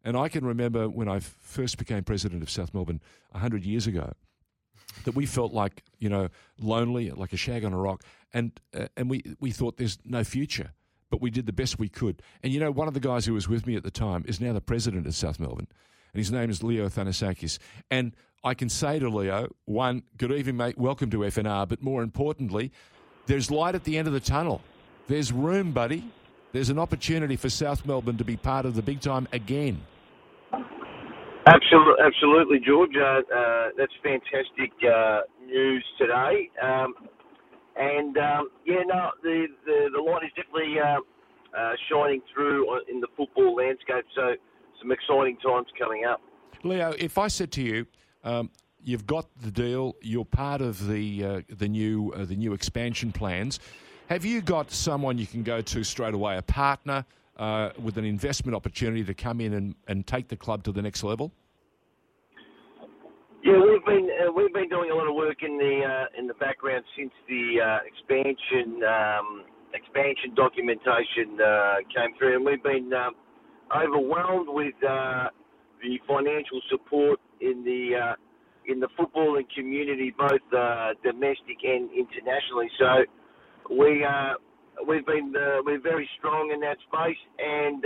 And I can remember when I first became president of South Melbourne 100 years ago, that we felt like, lonely, like a shag on a rock, and we thought there's no future. But we did the best we could. And, one of the guys who was with me at the time is now the president of South Melbourne, and his name is Leo Thanasakis. And I can say to Leo, one, good evening, mate, welcome to FNR, but more importantly, there's light at the end of the tunnel. There's room, buddy. There's an opportunity for South Melbourne to be part of the big time again. Absolutely, George. That's fantastic news today. The light is definitely shining through in the football landscape. So some exciting times coming up. Leo, if I said to you, you've got the deal, you're part of the new expansion plans. Have you got someone you can go to straight away, a partner with an investment opportunity to come in and take the club to the next level? Yeah, we've been doing a lot of work in the background since the expansion documentation came through, and we've been overwhelmed with the financial support in the footballing community, both domestic and internationally. So we're very strong in that space, and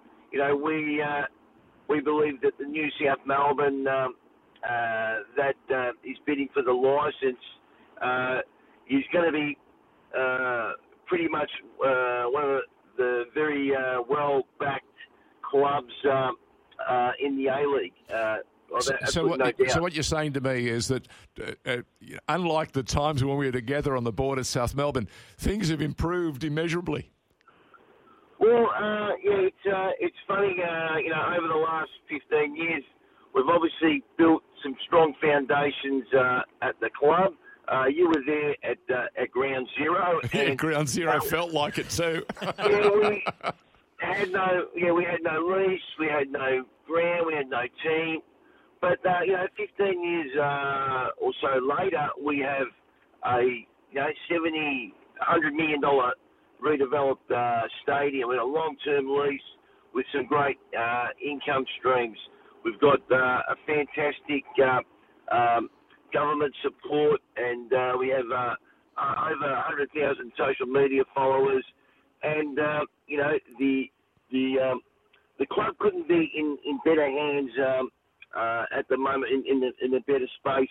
we believe that the new South Melbourne that is bidding for the licence is going to be pretty much one of the very well-backed clubs in the A-League. So what you're saying to me is that unlike the times when we were together on the board at South Melbourne, things have improved immeasurably. Well, it's funny. Over the last 15 years, we've obviously built some strong foundations at the club. You were there at Ground Zero. Yeah, Ground Zero felt like it too. We had no lease, we had no ground, we had no team. But 15 years or so later, we have a $100 million redeveloped stadium with a long-term lease with some great income streams. We've got a fantastic government support, and we have over 100,000 social media followers. And the club couldn't be in better hands at the moment, in a better space.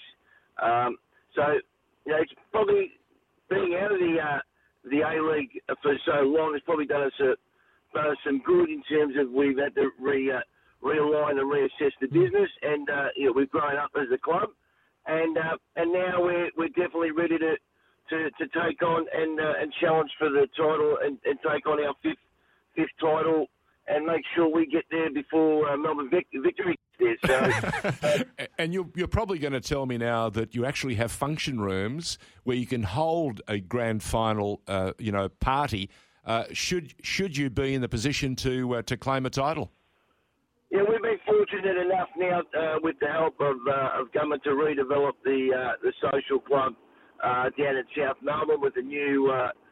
It's probably being out of the A-League for so long has probably done us some good in terms of we've had to realign and reassess the business, and we've grown up as a club, and now we're definitely ready to take on and challenge for the title and take on our fifth title and make sure we get there before Melbourne Victory gets there. So, and you're probably going to tell me now that you actually have function rooms where you can hold a grand final, party. Should you be in the position to claim a title? Yeah, we've been fortunate enough now with the help of government to redevelop the social club down at South Melbourne with a new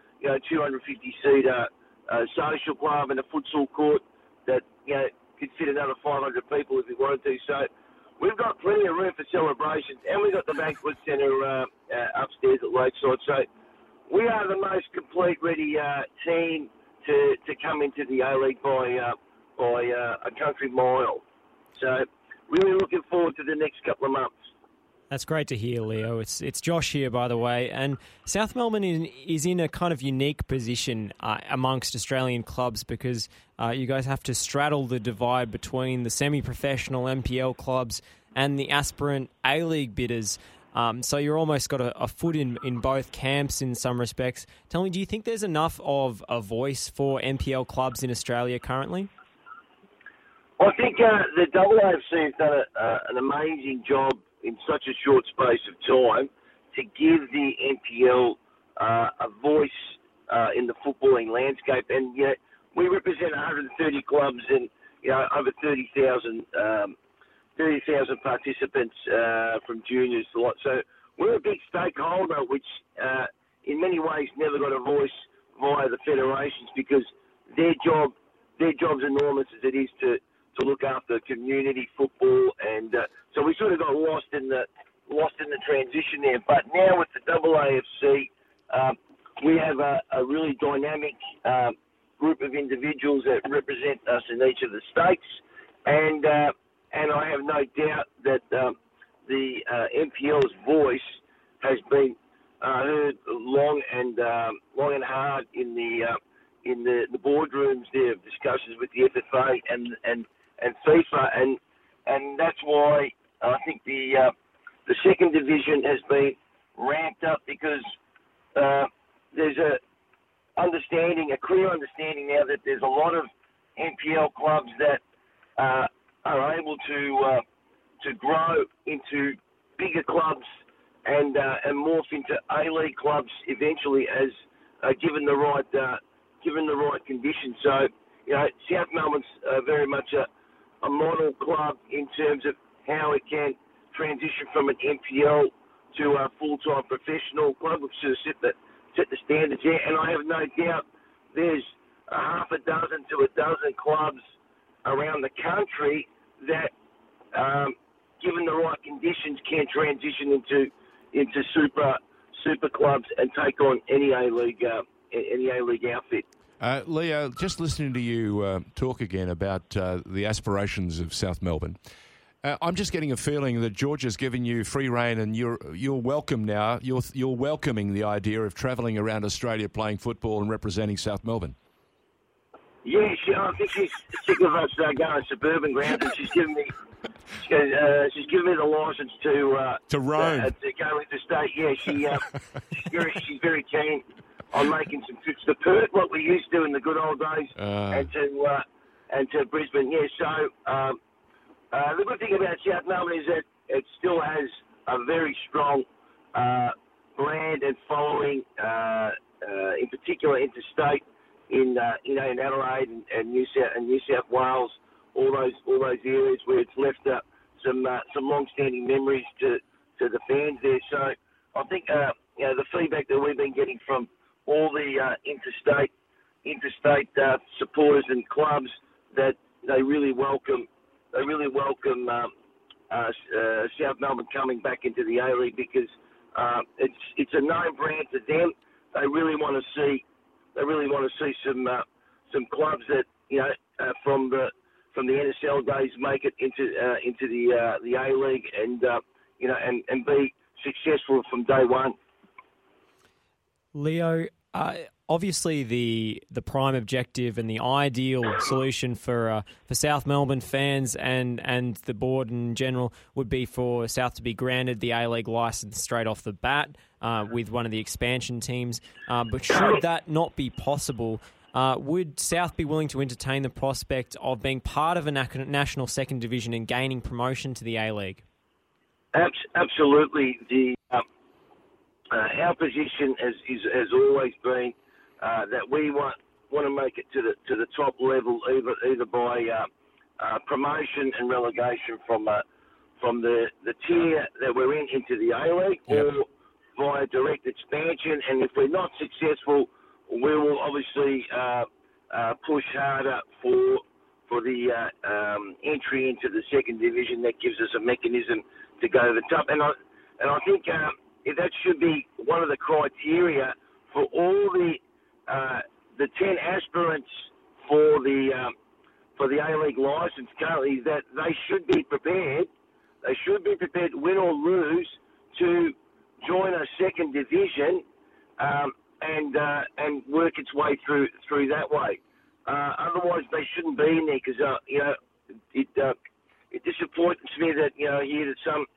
250-seater social club and a futsal court that could fit another 500 people if we wanted to. So we've got plenty of room for celebrations, and we've got the banquet centre upstairs at Lakeside. So we are the most complete, ready team to come into the A-League by a country mile. So really looking forward to the next couple of months. That's great to hear, Leo. It's Josh here, by the way. And South Melbourne is in a kind of unique position amongst Australian clubs because you guys have to straddle the divide between the semi-professional NPL clubs and the aspirant A-League bidders. So you're almost got a foot in both camps in some respects. Tell me, do you think there's enough of a voice for NPL clubs in Australia currently? I think the AAFC has done an amazing job in such a short space of time to give the NPL a voice in the footballing landscape. And we represent 130 clubs and over 30,000 participants from juniors to lot. So we're a big stakeholder, which in many ways never got a voice via the federations because their job's enormous as it is to look after community football, and so we sort of got lost in the transition there. But now with the AAFC, we have a really dynamic group of individuals that represent us in each of the states, and I have no doubt that the NPL's voice has been heard long and hard in the boardrooms there of discussions with the FFA and FIFA, and that's why I think the second division has been ramped up, because there's a clear understanding now that there's a lot of NPL clubs that are able to grow into bigger clubs and morph into A-League clubs eventually, as given the right conditions. So, South Melbourne's very much a model club in terms of how it can transition from an NPL to a full-time professional club, which sort of set the standards there. And I have no doubt there's a half a dozen to a dozen clubs around the country that, given the right conditions, can transition into super clubs and take on any A-League outfit. Leo, just listening to you talk again about the aspirations of South Melbourne, I'm just getting a feeling that George has given you free rein, and you're welcome now. You're welcoming the idea of travelling around Australia playing football and representing South Melbourne. Yeah, I think she's sick of us going to suburban grounds, and she's given me the license to roam, to go interstate. Yeah, she's very keen on making some trips to Perth, like we used to in the good old days, and to Brisbane. Yeah, so the good thing about South Melbourne is that it still has a very strong brand and following, in particular interstate in Adelaide and New South Wales, all those areas where it's left some long-standing memories to the fans there. So I think the feedback that we've been getting from all the interstate supporters and clubs, that they really welcome South Melbourne coming back into the A-League, because it's a known brand to them. They really want to see some clubs that from the NSL days make it into the A-League and be successful from day one. Leo, obviously the prime objective and the ideal solution for South Melbourne fans and the board in general would be for South to be granted the A-League licence straight off the bat with one of the expansion teams. But should that not be possible, would South be willing to entertain the prospect of being part of a national second division and gaining promotion to the A-League? Absolutely. Our position has always been that we want to make it to the top level, either by promotion and relegation from the tier that we're in into the A-League, or via direct expansion. And if we're not successful, we will obviously push harder for the entry into the second division. That gives us a mechanism to go to the top. And I think that should be one of the criteria for all the 10 aspirants for the A-League licence currently, that they should be prepared. They should be prepared, win or lose, to join a second division and work its way through that way. Otherwise, they shouldn't be in there, because it disappoints me that hear that some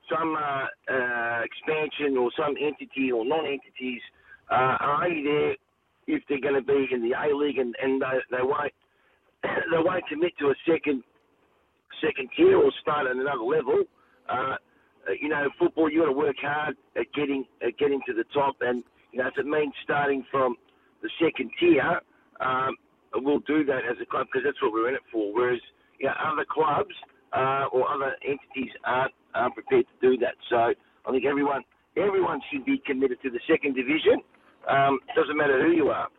expansion or some entity or non-entities are only there if they're going to be in the A-League, and they won't commit to a second tier or start at another level. Football, you got to work hard at getting to the top, and if it means starting from the second tier, we'll do that as a club, because that's what we're in it for. Whereas other clubs or other entities aren't prepared to do that. So I think everyone should be committed to the second division. Doesn't matter who you are.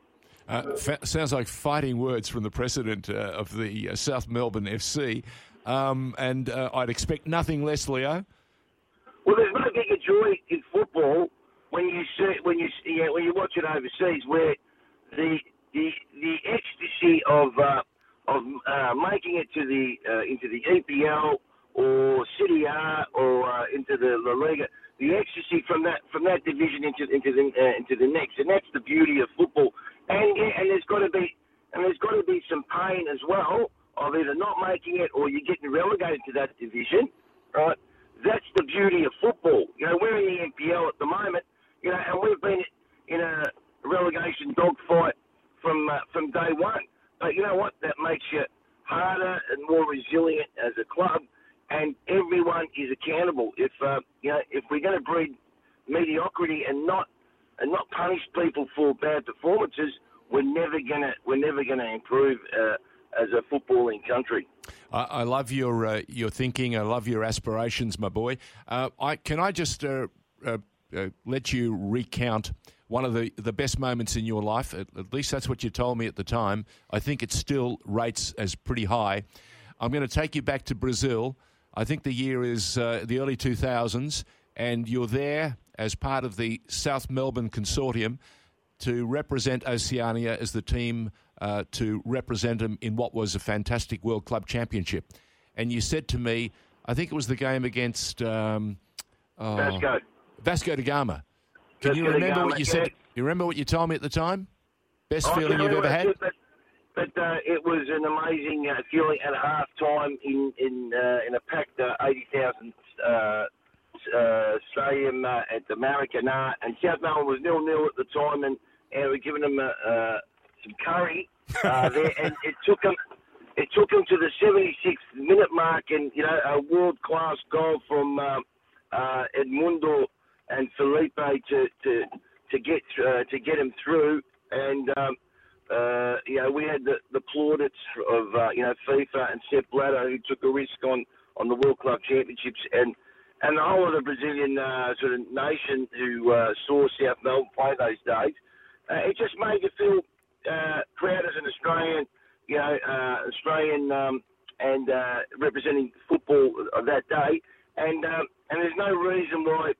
Sounds like fighting words from the president of the South Melbourne FC, and I'd expect nothing less, Leo. Well, there's no bigger joy in football when you watch it overseas, where the ecstasy of making it to into the EPL or Serie A or into the La Liga, the ecstasy from that division into the next, and that's the beauty of football. And there's got to be some pain as well of either not making it or you're getting relegated to that division, right? That's the beauty of football. We're in the NPL at the moment, and we've been in a relegation dogfight from day one. But you know what? That makes you harder and more resilient as a club, and everyone is accountable. If we're going to breed mediocrity and not punish people for bad performances, we're never gonna improve as a footballing country. I love your thinking. I love your aspirations, my boy. Can I just let you recount one of the best moments in your life? At least that's what you told me at the time. I think it still rates as pretty high. I'm going to take you back to Brazil. I think the year is the early 2000s, and you're there as part of the South Melbourne Consortium to represent Oceania as the team to represent them in what was a fantastic World Club Championship. And you said to me, I think it was the game against Vasco da Gama. Can you remember what you said? You remember what you told me at the time? Best feeling you've ever had? But it was an amazing feeling at half time in a packed 80,000 stadium at the Maracanã, and South Melbourne was 0-0 at the time, and we're giving them some curry there, and it took them to the 76th minute mark, and a world class goal from Edmundo and Felipe to get him through, and we had the plaudits of FIFA and Sepp Blatter, who took a risk on the World Club Championships, and the whole of the Brazilian sort of nation who saw South Melbourne play those days. It just made you feel proud as an Australian, and representing football of that day. And there's no reason why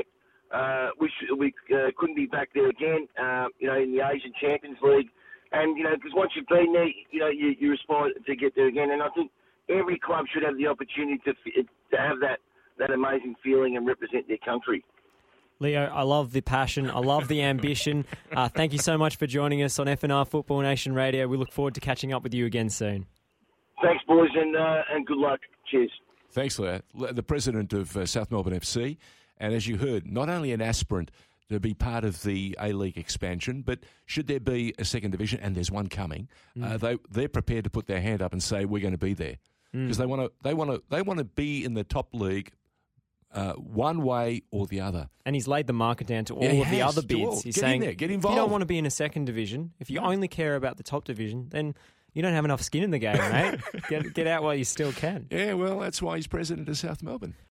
we couldn't be back there again. In the Asian Champions League, and because once you've been there, you aspire to get there again. And I think every club should have the opportunity to have that amazing feeling and represent their country. Leo, I love the passion. I love the ambition. Thank you so much for joining us on FNR Football Nation Radio. We look forward to catching up with you again soon. Thanks, boys, and good luck. Cheers. Thanks, Leo. The president of South Melbourne FC, and as you heard, not only an aspirant to be part of the A-League expansion, but should there be a second division, and there's one coming, they're prepared to put their hand up and say we're going to be there because they want to be in the top league. One way or the other. And he's laid the market down to all of the other bids. He's saying, get involved. If you don't want to be in a second division, if you only care about the top division, then you don't have enough skin in the game, mate. Get out while you still can. Yeah, well, that's why he's president of South Melbourne.